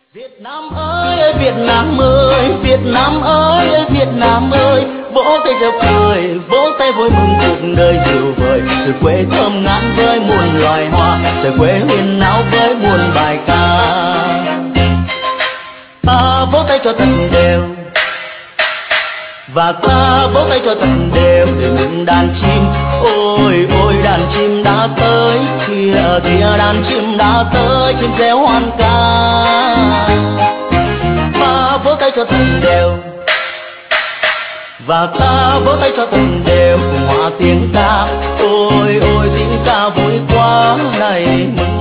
Việt Nam ơi, Việt Nam ơi, Việt Nam ơi, Việt Nam ơi, vỗ tay reo cười, vỗ tay vui mừng cuộc đời diệu vời. Trời quê thơm ngát với muôn loài hoa, trời quê huyền áo với muôn bài ca. Ta vỗ tay cho thật đều, và ta vỗ tay cho thật đều để những đàn chim. Ôi ôi đàn chim đã tới, kìa kìa đàn chim đã tới, chim reo hoan ca. Ta vỗ tay cho thật đều, và ta vỗ tay cho thật đều cùng hòa tiếng ca. Ôi ôi tiếng ca vui quá này mừng